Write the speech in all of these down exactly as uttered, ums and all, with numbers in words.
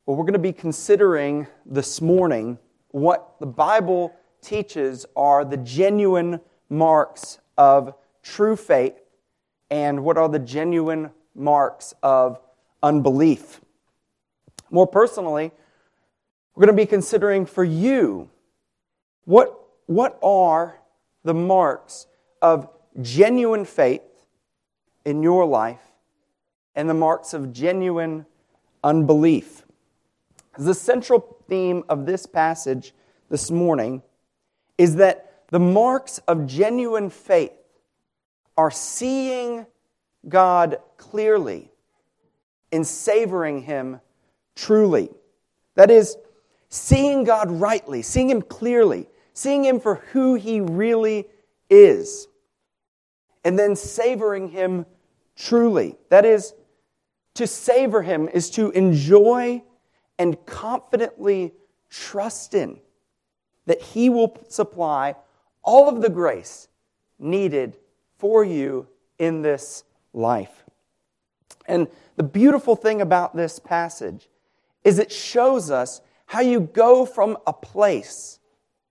Well, we're going to be considering this morning what the Bible teaches are the genuine marks of true faith and what are the genuine marks of unbelief. More personally, we're going to be considering for you what, what are the marks of genuine faith in your life and the marks of genuine unbelief. The central theme of this passage this morning is that the marks of genuine faith are seeing God clearly and savoring Him truly. That is, seeing God rightly, seeing Him clearly, seeing Him for who He really is, and then savoring Him truly. That is, to savor Him is to enjoy and confidently trust in that He will supply all of the grace needed for you in this life. And the beautiful thing about this passage is it shows us how you go from a place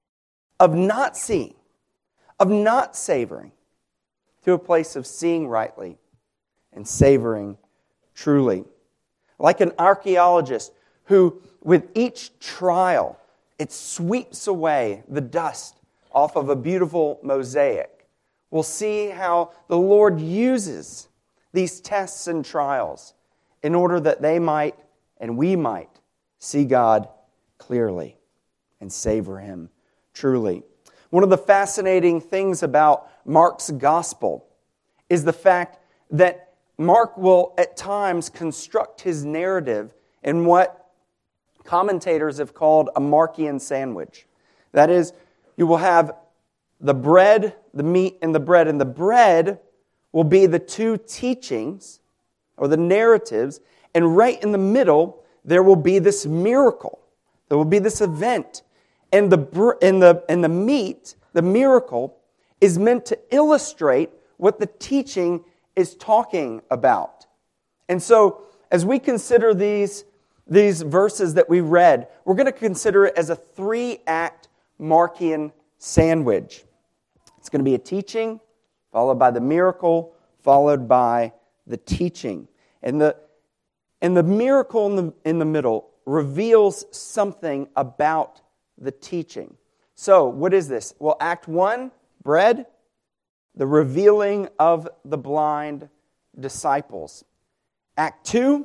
of not seeing, of not savoring, to a place of seeing rightly and savoring truly. Like an archaeologist who, with each trial, it sweeps away the dust off of a beautiful mosaic. We'll see how the Lord uses these tests and trials in order that they might and we might see God clearly and savor Him truly. One of the fascinating things about Mark's gospel is the fact that Mark will at times construct his narrative in what commentators have called a Markian sandwich. That is, you will have the bread, the meat, and the bread. And the bread will be the two teachings, or the narratives, and right in the middle, there will be this miracle. There will be this event. And the, and the, and the meat, the miracle, is meant to illustrate what the teaching is talking about. And so, as we consider these These verses that we read, we're going to consider it as a three-act Markian sandwich. It's going to be a teaching, followed by the miracle, followed by the teaching. And the, and the miracle in the, in the middle reveals something about the teaching. So, what is this? Well, Act one, bread, the revealing of the blind disciples. Act two,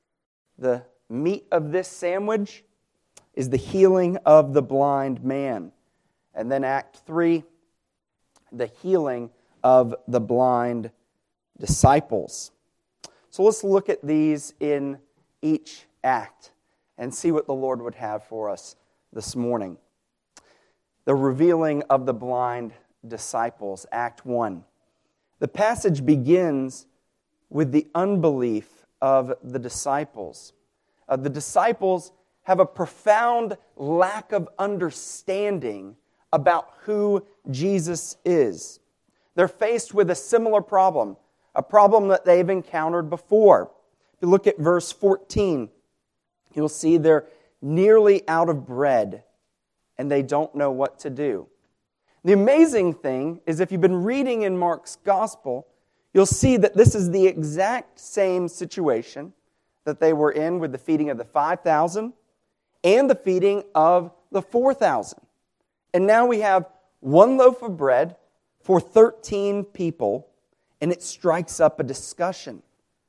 the meat of this sandwich is the healing of the blind man. And then Act three, the healing of the blind disciples. So let's look at these in each act and see what the Lord would have for us this morning. The revealing of the blind disciples, Act one. The passage begins with the unbelief of the disciples. Uh, the disciples have a profound lack of understanding about who Jesus is. They're faced with a similar problem, a problem that they've encountered before. If you look at verse fourteen, you'll see they're nearly out of bread and they don't know what to do. The amazing thing is if you've been reading in Mark's gospel, you'll see that this is the exact same situation that they were in with the feeding of the five thousand and the feeding of the four thousand. And now we have one loaf of bread for thirteen people, and it strikes up a discussion.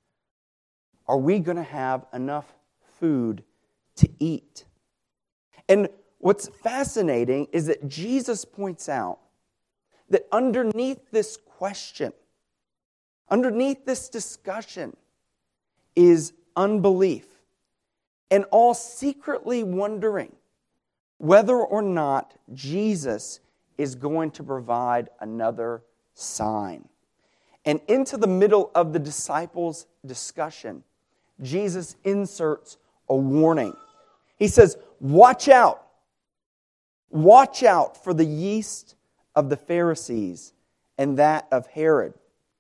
Are we going to have enough food to eat? And what's fascinating is that Jesus points out that underneath this question, underneath this discussion, is unbelief, and all secretly wondering whether or not Jesus is going to provide another sign. And into the middle of the disciples' discussion, Jesus inserts a warning. He says, watch out. Watch out for the yeast of the Pharisees and that of Herod.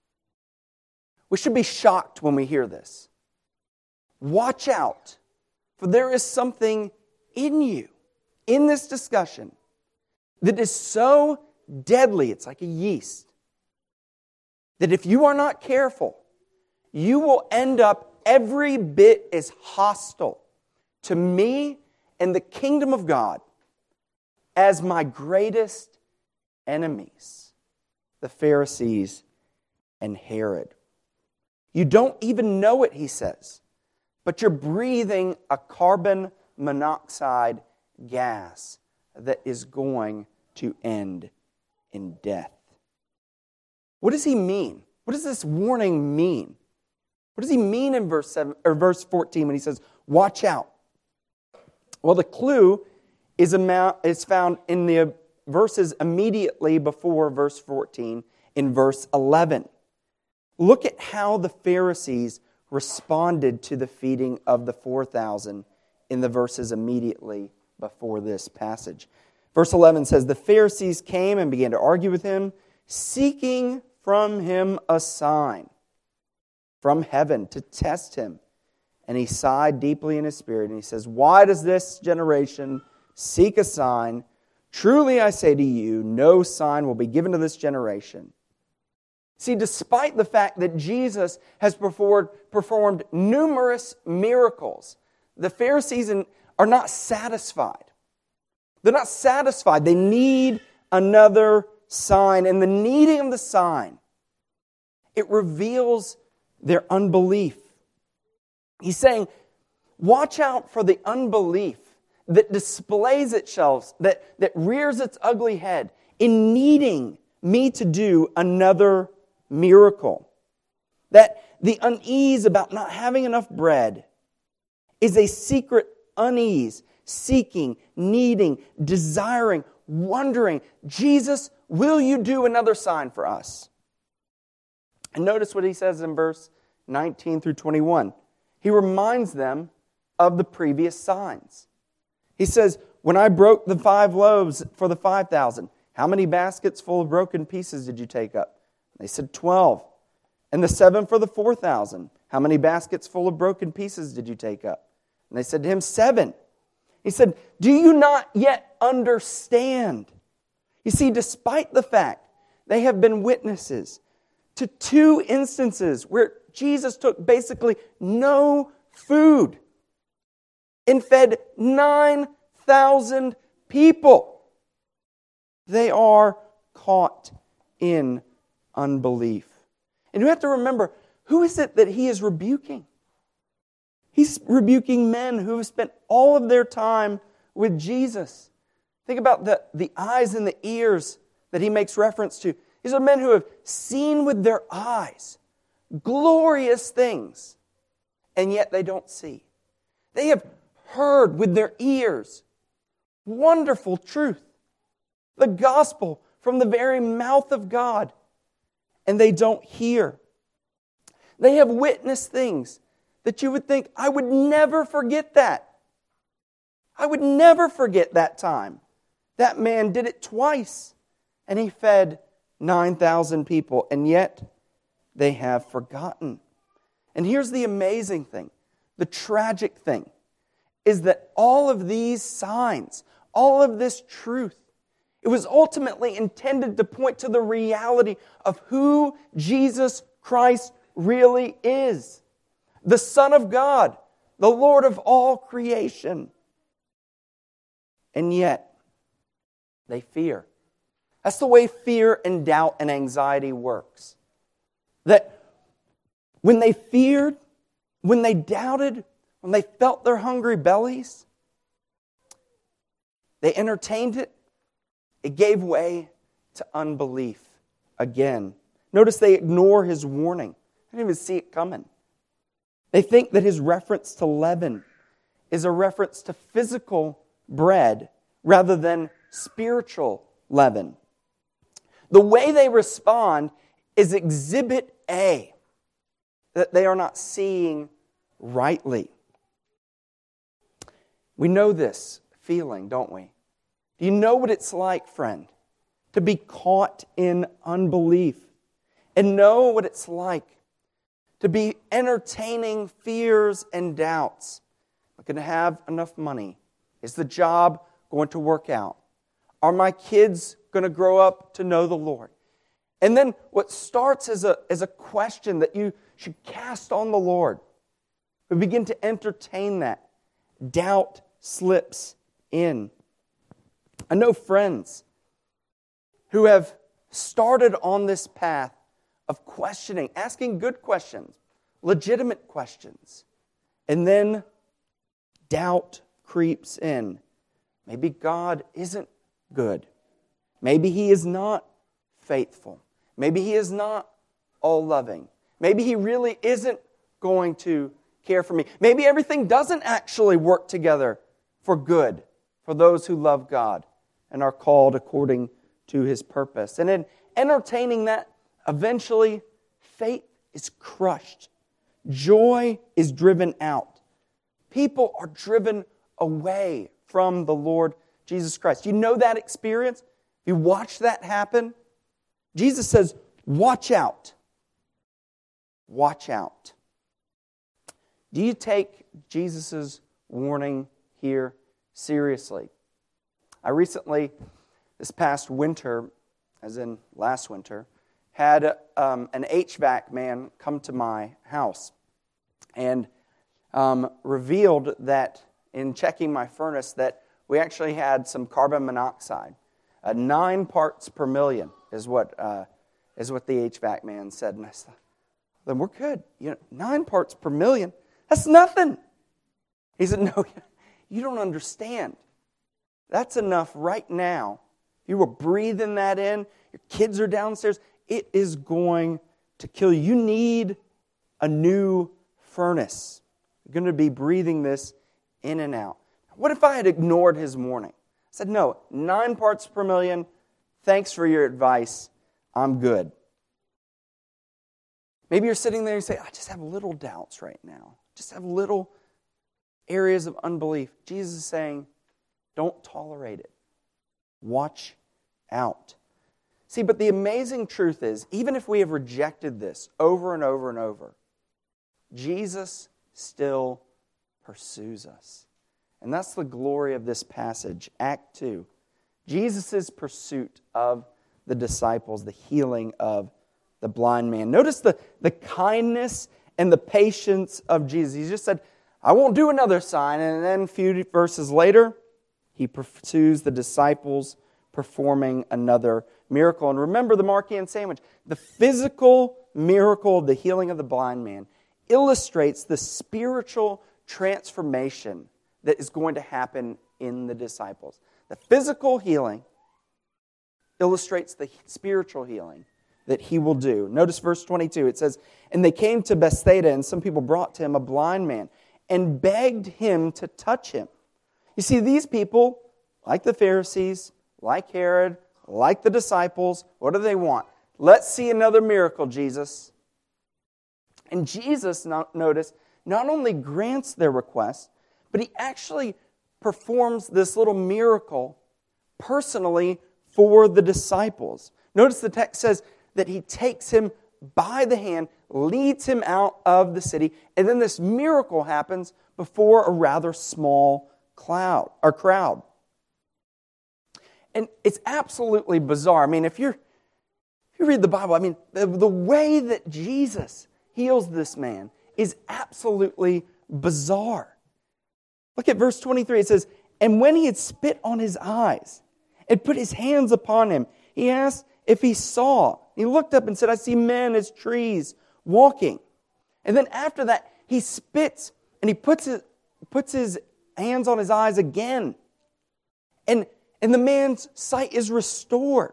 We should be shocked when we hear this. Watch out For there is something in you, in this discussion, that is so deadly, it's like a yeast, that if you are not careful, you will end up every bit as hostile to me and the kingdom of God as my greatest enemies, the Pharisees and Herod. You don't even know it, he says, but you're breathing a carbon monoxide gas that is going to end in death. What does he mean? What does this warning mean? What does he mean in verse seven or verse fourteen when he says, "Watch out"? Well, the clue is amount is found in the verses immediately before verse fourteen, in verse eleven. Look at how the Pharisees responded to the feeding of the four thousand in the verses immediately before this passage. Verse eleven says, "The Pharisees came and began to argue with him, seeking from him a sign from heaven to test him. And he sighed deeply in his spirit, and he says, 'Why does this generation seek a sign? Truly I say to you, no sign will be given to this generation.'" See, despite the fact that Jesus has performed, performed numerous miracles, the Pharisees are not satisfied. They're not satisfied. They need another sign. And the needing of the sign, it reveals their unbelief. He's saying, watch out for the unbelief that displays itself, that, that rears its ugly head in needing me to do another miracle. That the unease about not having enough bread is a secret unease, seeking, needing, desiring, wondering, Jesus, will you do another sign for us? And notice what he says in verse nineteen through twenty-one. He reminds them of the previous signs. He says, "When I broke the five loaves for the five thousand, how many baskets full of broken pieces did you take up?" They said, twelve. "And the seven for the four thousand, how many baskets full of broken pieces did you take up?" And they said to him, seven. He said, "Do you not yet understand?" You see, despite the fact they have been witnesses to two instances where Jesus took basically no food and fed nine thousand people, they are caught in unbelief. And you have to remember, who is it that he is rebuking? He's rebuking men who have spent all of their time with Jesus. Think about the, the eyes and the ears that he makes reference to. These are men who have seen with their eyes glorious things, and yet they don't see. They have heard with their ears wonderful truth, the gospel from the very mouth of God, and they don't hear. They have witnessed things that you would think, I would never forget that. I would never forget that time. That man did it twice, and he fed nine thousand people, and yet they have forgotten. And here's the amazing thing, the tragic thing, is that all of these signs, all of this truth, it was ultimately intended to point to the reality of who Jesus Christ really is. The Son of God, the Lord of all creation. And yet, they fear. That's the way fear and doubt and anxiety works. That when they feared, when they doubted, when they felt their hungry bellies, they entertained it. It gave way to unbelief again. Notice they ignore his warning. They didn't even see it coming. They think that his reference to leaven is a reference to physical bread rather than spiritual leaven. The way they respond is exhibit A, that they are not seeing rightly. We know this feeling, don't we? Do you know what it's like, friend, to be caught in unbelief and know what it's like to be entertaining fears and doubts going to have enough money? Is the job going to work out? Are my kids going to grow up to know the Lord? And then what starts as a, as a question that you should cast on the Lord, we begin to entertain that. Doubt slips in. I know friends who have started on this path of questioning, asking good questions, legitimate questions, and then doubt creeps in. Maybe God isn't good. Maybe He is not faithful. Maybe He is not all-loving. Maybe He really isn't going to care for me. Maybe everything doesn't actually work together for good for those who love God and are called according to His purpose. And in entertaining that, eventually faith is crushed. Joy is driven out. People are driven away from the Lord Jesus Christ. You know that experience? You watch that happen? Jesus says, watch out. Watch out. Do you take Jesus' warning here seriously? I recently, this past winter, as in last winter, had um, an H V A C man come to my house and um, revealed that in checking my furnace that we actually had some carbon monoxide. Uh, nine parts per million is what uh, is what the H V A C man said. And I said, then we're good. You know, nine parts per million, that's nothing. He said, no, you don't understand. That's enough right now. If you were breathing that in, your kids are downstairs, it is going to kill you. You need a new furnace. You're going to be breathing this in and out. What if I had ignored his warning? I said, no, nine parts per million, thanks for your advice, I'm good. Maybe you're sitting there and you say, I just have little doubts right now. Just have little areas of unbelief. Jesus is saying, don't tolerate it. Watch out. See, but the amazing truth is, even if we have rejected this over and over and over, Jesus still pursues us. And that's the glory of this passage, Act two. Jesus' pursuit of the disciples, the healing of the blind man. Notice the, the kindness and the patience of Jesus. He just said, I won't do another sign. And then a few verses later, He pursues the disciples performing another miracle. And remember the Markian sandwich. The physical miracle of the healing of the blind man illustrates the spiritual transformation that is going to happen in the disciples. The physical healing illustrates the spiritual healing that He will do. Notice verse twenty-two. It says, and they came to Bethsaida, and some people brought to Him a blind man and begged Him to touch him. You see, these people, like the Pharisees, like Herod, like the disciples, what do they want? Let's see another miracle, Jesus. And Jesus, notice, not only grants their request, but He actually performs this little miracle personally for the disciples. Notice the text says that He takes him by the hand, leads him out of the city, and then this miracle happens before a rather small cloud or crowd. And it's absolutely bizarre. I mean, if you're if you read the Bible, I mean, the, the way that Jesus heals this man is absolutely bizarre. Look at verse twenty-three. It says, and when he had spit on his eyes and put his hands upon him, he asked if he saw. He looked up and said, I see men as trees walking. And then after that, he spits and he puts his, puts his hands on his eyes again. And, and the man's sight is restored.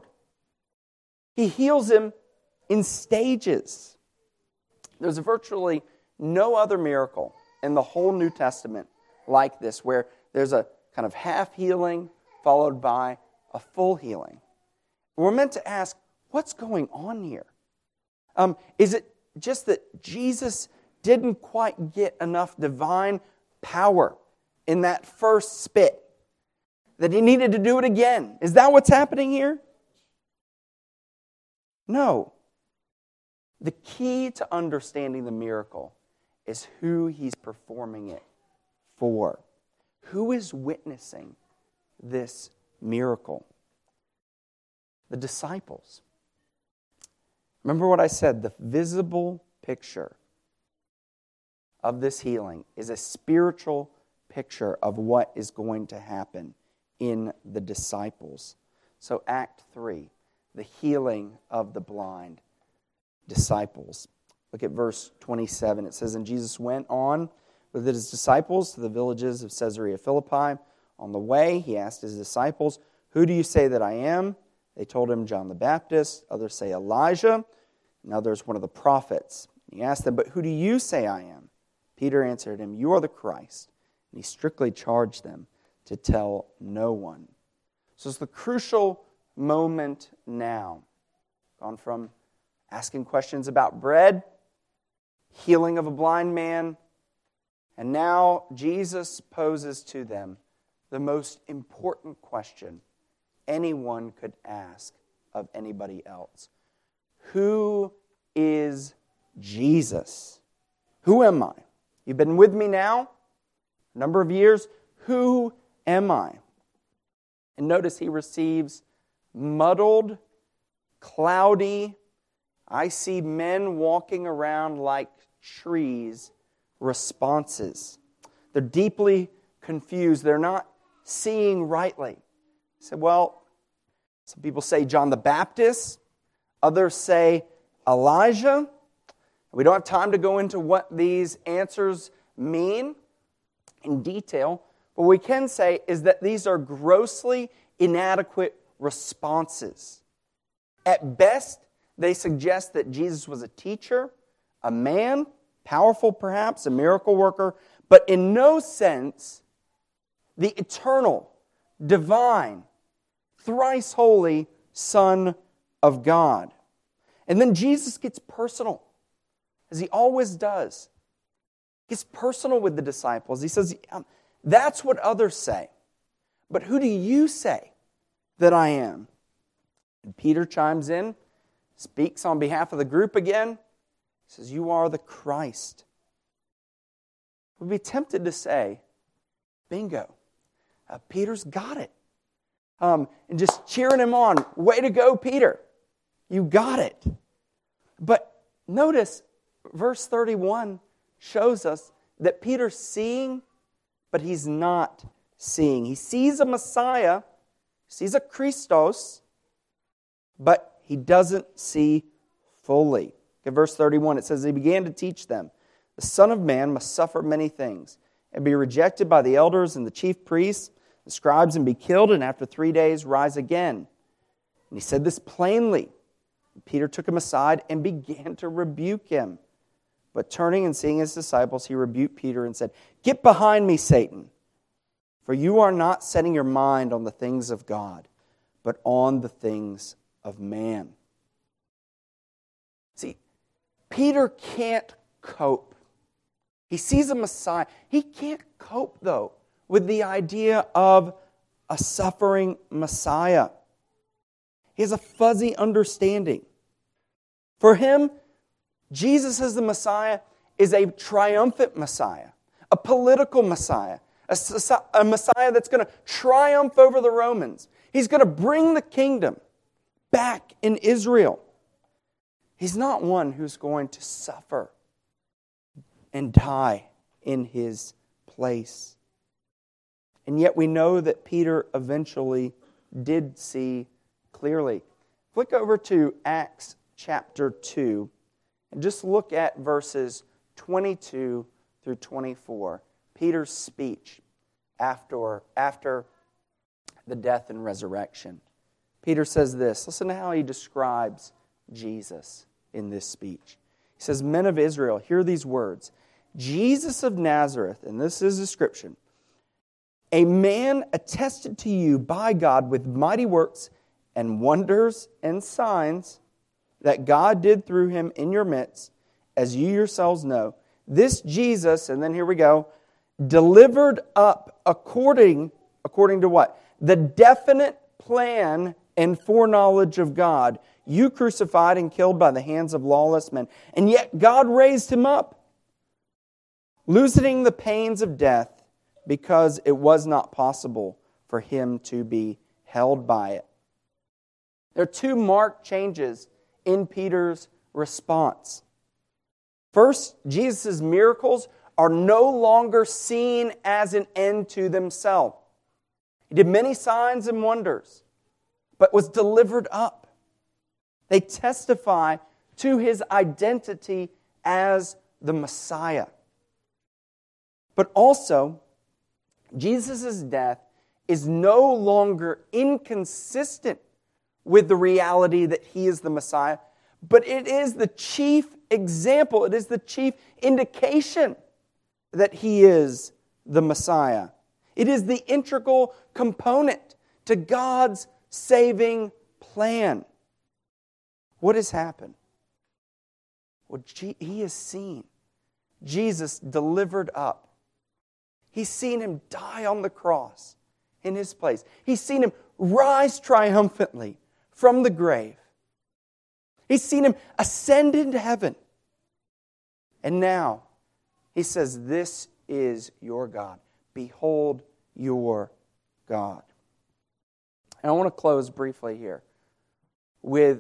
He heals him in stages. There's virtually no other miracle in the whole New Testament like this, where there's a kind of half healing followed by a full healing. We're meant to ask, what's going on here? Um, is it just that Jesus didn't quite get enough divine power in that first spit, that He needed to do it again? Is that what's happening here? No. The key to understanding the miracle is who He's performing it for. Who is witnessing this miracle? The disciples. Remember what I said, the visible picture of this healing is a spiritual picture of what is going to happen in the disciples. So Act three, the healing of the blind disciples. Look at verse twenty-seven. It says, "And Jesus went on with his disciples to the villages of Caesarea Philippi. On the way, he asked his disciples, 'Who do you say that I am?' They told him, 'John the Baptist.' Others say Elijah, and others one of the prophets. He asked them, 'But who do you say I am?' Peter answered him, 'You are the Christ.' And he strictly charged them to tell no one." So it's the crucial moment now. Gone from asking questions about bread, healing of a blind man, and now Jesus poses to them the most important question anyone could ask of anybody else. Who is Jesus? Who am I? You've been with me now a number of years. Who am I? And notice he receives muddled, cloudy, I see men walking around like trees responses. They're deeply confused. They're not seeing rightly. He said, well, some people say John the Baptist. Others say Elijah. We don't have time to go into what these answers mean in detail. But what we can say is that these are grossly inadequate responses. At best, they suggest that Jesus was a teacher, a man, powerful perhaps, a miracle worker, but in no sense the eternal, divine, thrice holy Son of God. And then Jesus gets personal, as he always does. He gets personal with the disciples. He says, that's what others say. But who do you say that I am? And Peter chimes in, speaks on behalf of the group again. He says, you are the Christ. We'd be tempted to say, bingo, uh, Peter's got it. Um, and just cheering him on. Way to go, Peter. You got it. But notice, verse thirty-one shows us that Peter's seeing, but he's not seeing. He sees a Messiah, sees a Christos, but he doesn't see fully. In verse thirty-one, it says, he began to teach them, the Son of Man must suffer many things, and be rejected by the elders and the chief priests, the scribes, and be killed, and after three days rise again. And he said this plainly. Peter took him aside and began to rebuke him. But turning and seeing his disciples, he rebuked Peter and said, get behind me, Satan, for you are not setting your mind on the things of God, but on the things of man. See, Peter can't cope. He sees a Messiah. He can't cope, though, with the idea of a suffering Messiah. He has a fuzzy understanding. For him, Jesus as the Messiah is a triumphant Messiah, a political Messiah, a, a Messiah that's going to triumph over the Romans. He's going to bring the kingdom back in Israel. He's not one who's going to suffer and die in his place. And yet we know that Peter eventually did see clearly. Flick over to Acts chapter two and just look at verses twenty-two through twenty-four. Peter's speech after, after the death and resurrection. Peter says this. Listen to how he describes Jesus in this speech. He says, men of Israel, hear these words. Jesus of Nazareth, and this is a description, a man attested to you by God with mighty works and wonders and signs that God did through him in your midst, as you yourselves know. This Jesus, and then here we go, delivered up according, according to what? The definite plan and foreknowledge of God, you crucified and killed by the hands of lawless men. And yet God raised him up, loosening the pains of death because it was not possible for him to be held by it. There are two marked changes in Peter's response. First, Jesus' miracles are no longer seen as an end to themselves. He did many signs and wonders, but was delivered up. They testify to his identity as the Messiah. But also, Jesus' death is no longer inconsistent with the reality that he is the Messiah, but it is the chief example, it is the chief indication that he is the Messiah. It is the integral component to God's saving plan. What has happened? Well, he has seen Jesus delivered up. He's seen him die on the cross in his place. He's seen him rise triumphantly from the grave. He's seen him ascend into heaven. And now, he says, this is your God. Behold your God. And I want to close briefly here with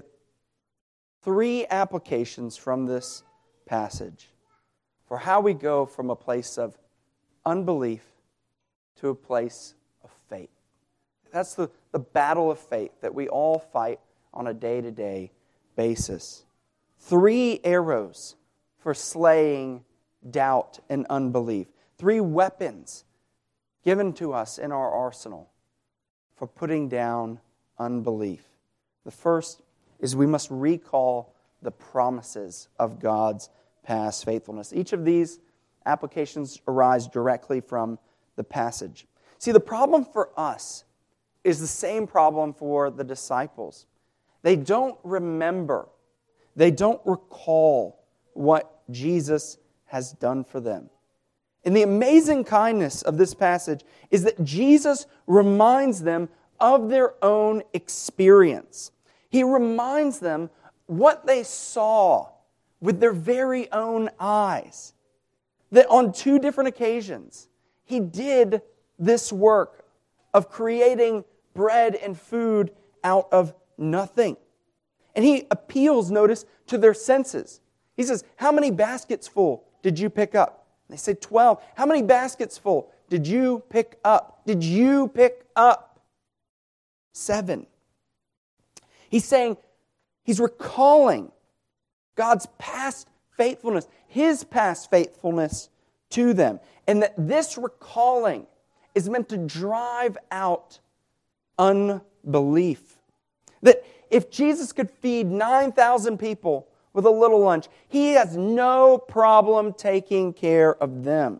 three applications from this passage for how we go from a place of unbelief to a place of faith. That's the, the battle of faith that we all fight on a day-to-day basis. Three arrows for slaying doubt and unbelief. Three weapons given to us in our arsenal for putting down unbelief. The first is we must recall the promises of God's past faithfulness. Each of these applications arise directly from the passage. See, the problem for us is the same problem for the disciples. They don't remember, they don't recall what Jesus has done for them. And the amazing kindness of this passage is that Jesus reminds them of their own experience. He reminds them what they saw with their very own eyes. That on two different occasions, He did this work of creating bread and food out of nothing. And He appeals, notice, to their senses. He says, how many baskets full did you pick up? They say twelve. How many baskets full did you pick up? Did you pick up? Seven. He's saying, He's recalling God's past faithfulness, His past faithfulness to them. And that this recalling is meant to drive out unbelief. That if Jesus could feed nine thousand people with a little lunch, He has no problem taking care of them.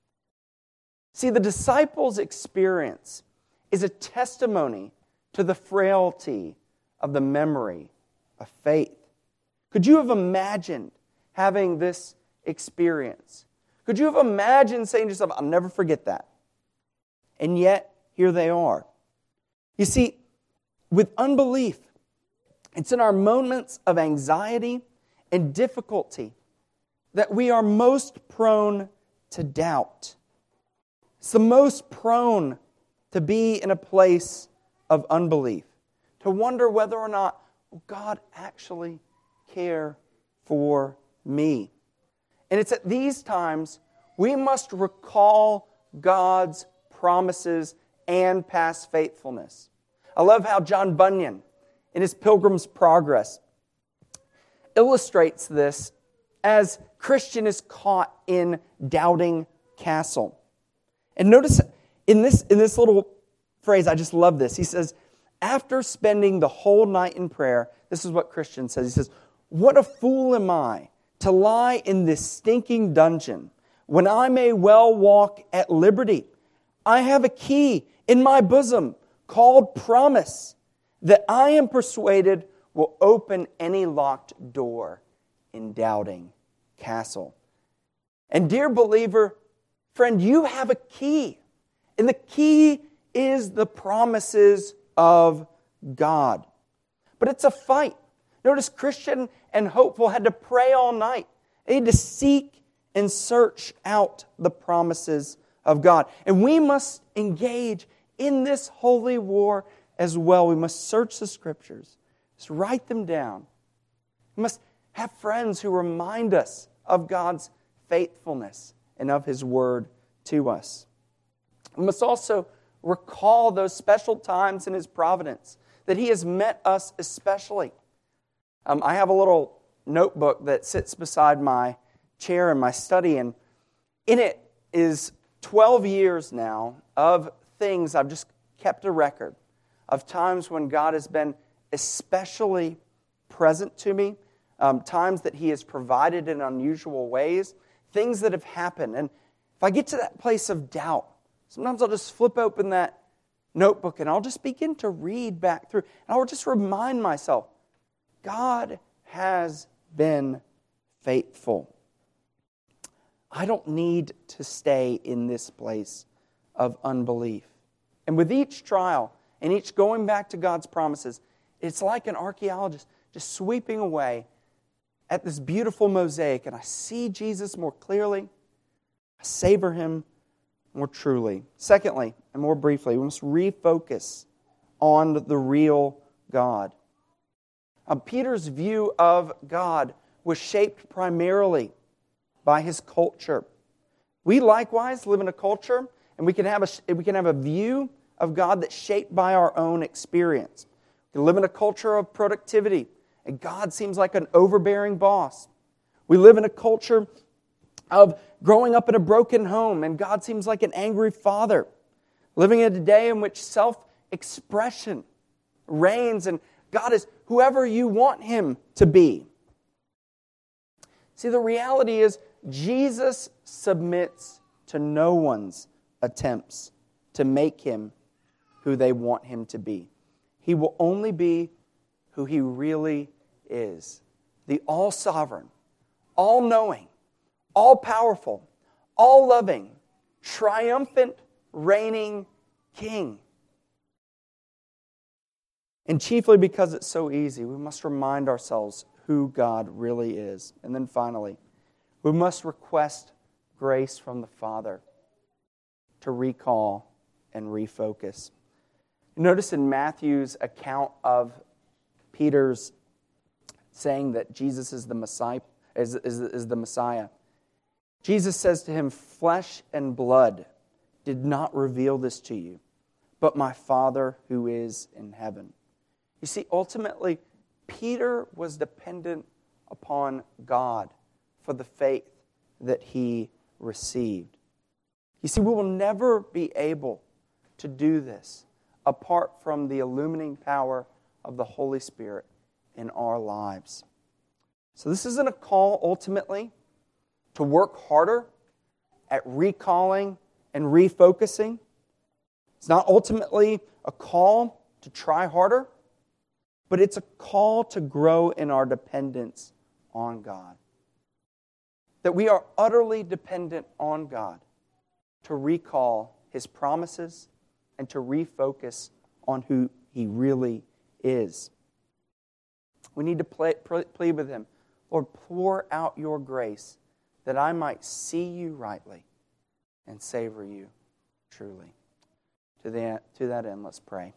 See, the disciples' experience is a testimony to the frailty of the memory of faith. Could you have imagined having this experience? Could you have imagined saying to yourself, I'll never forget that? And yet, here they are. You see, with unbelief, it's in our moments of anxiety and difficulty that we are most prone to doubt. It's the most prone to be in a place of unbelief, to wonder whether or not will God actually care for me. And it's at these times we must recall God's promises and past faithfulness. I love how John Bunyan, in his Pilgrim's Progress, illustrates this as Christian is caught in Doubting Castle. And notice in this, in this little phrase, I just love this. He says, after spending the whole night in prayer, this is what Christian says. He says, what a fool am I to lie in this stinking dungeon when I may well walk at liberty. I have a key in my bosom called promise that I am persuaded will open any locked door in Doubting Castle. And dear believer, friend, you have a key. And the key is the promises of God. But it's a fight. Notice Christian and Hopeful had to pray all night. They had to seek and search out the promises of God. And we must engage in this holy war as well. We must search the Scriptures. Just write them down. We must have friends who remind us of God's faithfulness and of His Word to us. We must also recall those special times in His providence that He has met us especially. Um, I have a little notebook that sits beside my chair in my study, and in it is twelve years now of things I've just kept a record of times when God has been especially present to me, um, times that He has provided in unusual ways, things that have happened. And if I get to that place of doubt, sometimes I'll just flip open that notebook and I'll just begin to read back through. And I'll just remind myself, God has been faithful. I don't need to stay in this place of unbelief. And with each trial and each going back to God's promises, it's like an archaeologist just sweeping away at this beautiful mosaic, and I see Jesus more clearly. I savor Him more truly. Secondly, and more briefly, we must refocus on the real God. Uh, Peter's view of God was shaped primarily by his culture. We likewise live in a culture, and we can have a, we can have a view of God that's shaped by our own experience. We live in a culture of productivity, and God seems like an overbearing boss. We live in a culture of growing up in a broken home, and God seems like an angry father. Living in a day in which self-expression reigns, and God is whoever you want Him to be. See, the reality is, Jesus submits to no one's attempts to make Him who they want Him to be. He will only be who He really is. The all-sovereign, all-knowing, all-powerful, all-loving, triumphant, reigning King. And chiefly because it's so easy, we must remind ourselves who God really is. And then finally, we must request grace from the Father to recall and refocus. Notice in Matthew's account of Peter's saying that Jesus is the Messiah, is, is, is the Messiah, Jesus says to him, "Flesh and blood did not reveal this to you, but my Father who is in heaven." You see, ultimately, Peter was dependent upon God for the faith that he received. You see, we will never be able to do this apart from the illumining power of the Holy Spirit in our lives. So this isn't a call, ultimately, to work harder at recalling and refocusing. It's not ultimately a call to try harder, but it's a call to grow in our dependence on God. That we are utterly dependent on God to recall His promises and to refocus on who He really is. We need to play, plead with Him, "Lord, pour out your grace that I might see you rightly and savor you truly." To that, to that end, let's pray.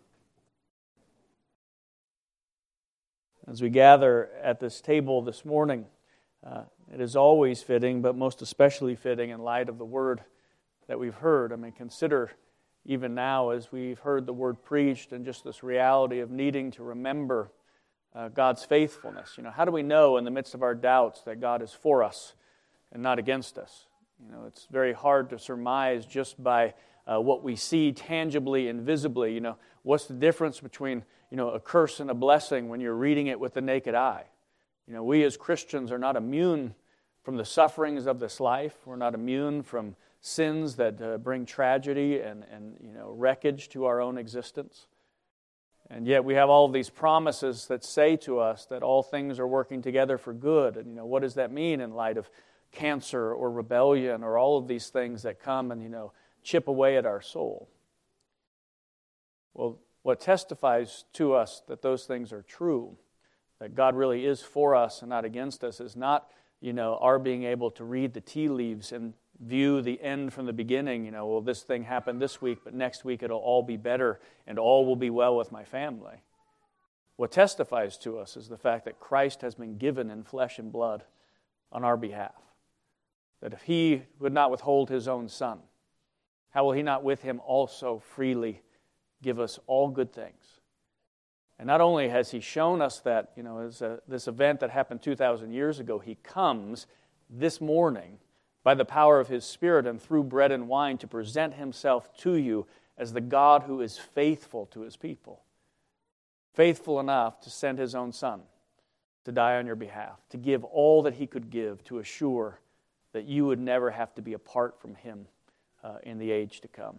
As we gather at this table this morning, uh, it is always fitting, but most especially fitting in light of the word that we've heard. I mean, consider even now as we've heard the word preached and just this reality of needing to remember uh, God's faithfulness. You know, how do we know in the midst of our doubts that God is for us and not against us? You know, it's very hard to surmise just by uh, what we see tangibly and visibly. You know, what's the difference between, you know, a curse and a blessing when you're reading it with the naked eye? You know, we as Christians are not immune from the sufferings of this life. We're not immune from sins that uh, bring tragedy and, and, you know, wreckage to our own existence. And yet we have all of these promises that say to us that all things are working together for good. And, you know, what does that mean in light of cancer or rebellion or all of these things that come and, you know, chip away at our soul? Well, what testifies to us that those things are true, that God really is for us and not against us, is not, you know, our being able to read the tea leaves and view the end from the beginning. You know, well, this thing happened this week, but next week it'll all be better and all will be well with my family. What testifies to us is the fact that Christ has been given in flesh and blood on our behalf. That if He would not withhold His own Son, how will He not with Him also freely give us all good things? And not only has He shown us that, you know, as a, this event that happened two thousand years ago, He comes this morning by the power of His Spirit and through bread and wine to present Himself to you as the God who is faithful to His people. Faithful enough to send His own Son to die on your behalf, to give all that He could give to assure that you would never have to be apart from Him uh, in the age to come.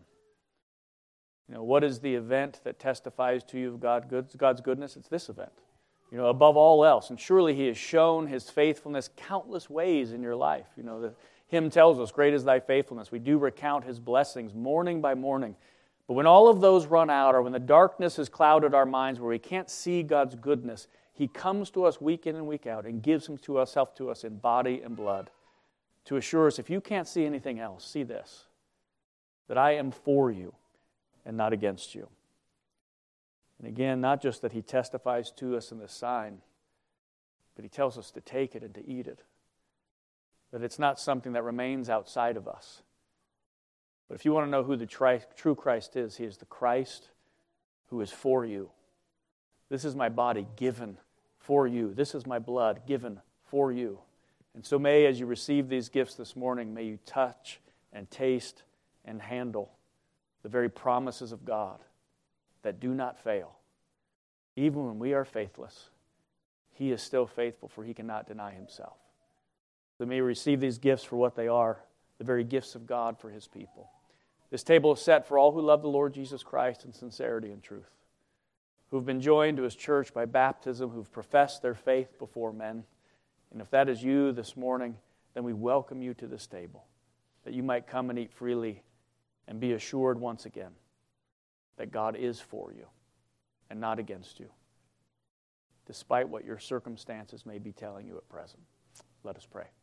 You know, what is the event that testifies to you of God good, God's goodness? It's this event. You know, above all else. And surely He has shown His faithfulness countless ways in your life. You know, the hymn tells us, great is thy faithfulness. We do recount His blessings morning by morning. But when all of those run out, or when the darkness has clouded our minds where we can't see God's goodness, He comes to us week in and week out and gives Him to Himself to us in body and blood to assure us, if you can't see anything else, see this, that I am for you and not against you. And again, not just that He testifies to us in this sign, but He tells us to take it and to eat it. That it's not something that remains outside of us. But if you want to know who the tri- true Christ is, He is the Christ who is for you. This is my body given for you. This is my blood given for you. And so may, as you receive these gifts this morning, may you touch and taste and handle the very promises of God that do not fail. Even when we are faithless, He is still faithful, for He cannot deny Himself. So may you receive these gifts for what they are, the very gifts of God for His people. This table is set for all who love the Lord Jesus Christ in sincerity and truth, who've been joined to His church by baptism, who've professed their faith before men. And if that is you this morning, then we welcome you to this table, that you might come and eat freely and be assured once again that God is for you and not against you, despite what your circumstances may be telling you at present. Let us pray.